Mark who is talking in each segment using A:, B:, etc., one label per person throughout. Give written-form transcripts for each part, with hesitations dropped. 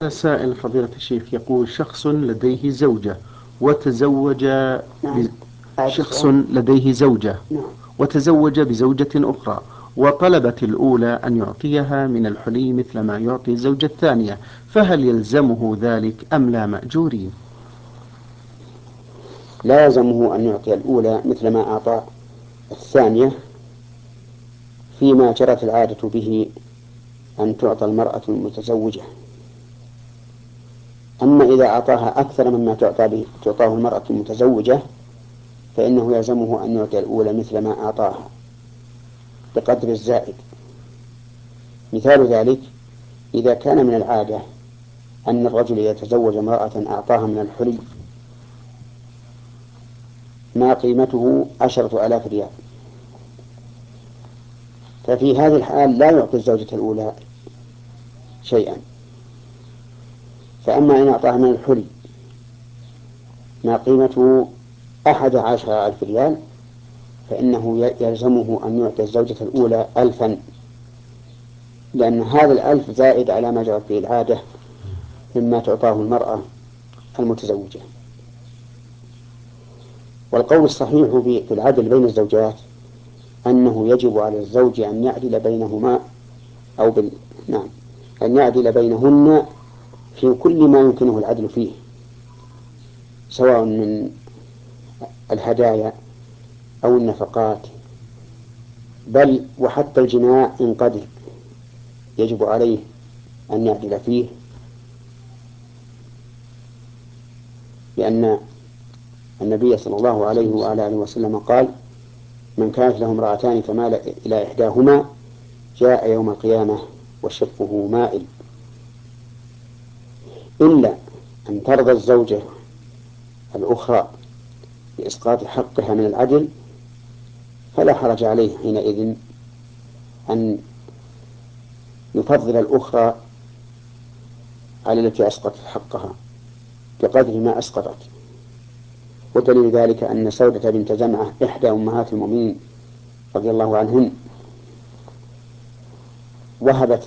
A: سائل فضيلة الشيخ يقول شخص لديه زوجة وتزوج
B: نعم.
A: شخص لديه زوجة
B: نعم.
A: وتزوج بزوجة أخرى، وطلبت الأولى أن يعطيها من الحلي مثل ما يعطي الزوجة الثانية، فهل يلزمه ذلك أم لا مأجورين؟
B: لا يلزمه أن يعطي الأولى مثل ما أعطى الثانية فيما جرت العادة به أن تعطى المرأة المتزوجة. أما إذا أعطاها أكثر مما تعطاه المرأة المتزوجة فإنه يلزمه أن يعطي الأولى مثل ما أعطاها بقدر الزائد. مثال ذلك إذا كان من العادة أن الرجل يتزوج امرأة أعطاها من الحلي ما قيمته 10,000 ريال، ففي هذه الحال لا يعطي الزوجة الأولى شيئا. فأما إن أعطاها من الحلي ما قيمته 11,000 ريال فإنه يلزمه أن يعطي الزوجة الأولى 1000، لأن هذا الألف زائد على ما جرت به العادة مما تعطاه المرأة المتزوجة. والقول الصحيح في العدل بين الزوجات أنه يجب على الزوج أن يعدل بينهما نعم، أن يعدل بينهن في كل ما يمكنه العدل فيه، سواء من الهدايا أو النفقات، بل وحتى الجماع إن قدر يجب عليه أن يعدل فيه، لأن النبي صلى الله عليه وعلى آله وسلم قال: من كانت له امرأتان فمال إلى إحداهما جاء يوم القيامة وشقه مائل، إلا أن ترضى الزوجة الأخرى بإسقاط حقها من العدل فلا حرج عليه حينئذ أن يفضل الأخرى على التي أسقطت حقها بقدر ما أسقطت. ودليل ذلك أن سودة بنت زمعة إحدى أمهات المؤمنين رضي الله عنهن وهبت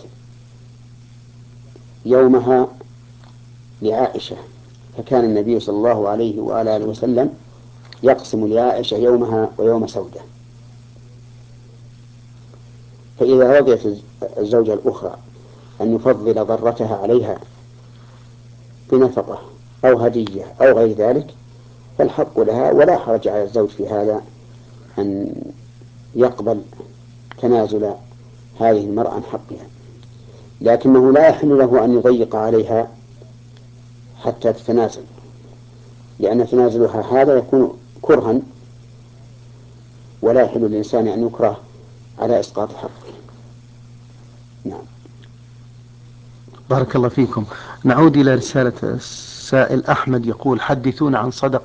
B: يومها لعائشة، فكان النبي صلى الله عليه وعلى آله وسلم يقسم لعائشة يومها ويوم سودة. فإذا رضيت الزوجة الأخرى أن يفضل ضرتها عليها بنفقة أو هدية أو غير ذلك فالحق لها، ولا حرج على الزوج في هذا أن يقبل تنازل هذه المرأة عن حقها، لكنه لا يحل له أن يضيق عليها حتى تتنازل، لأن تنازلها هذا يكون كرها، ولا يحل للإنسان أن يكره على إسقاط حقه. نعم.
A: بارك الله فيكم. نعود إلى رسالة السائل أحمد يقول حدثونا عن صدقة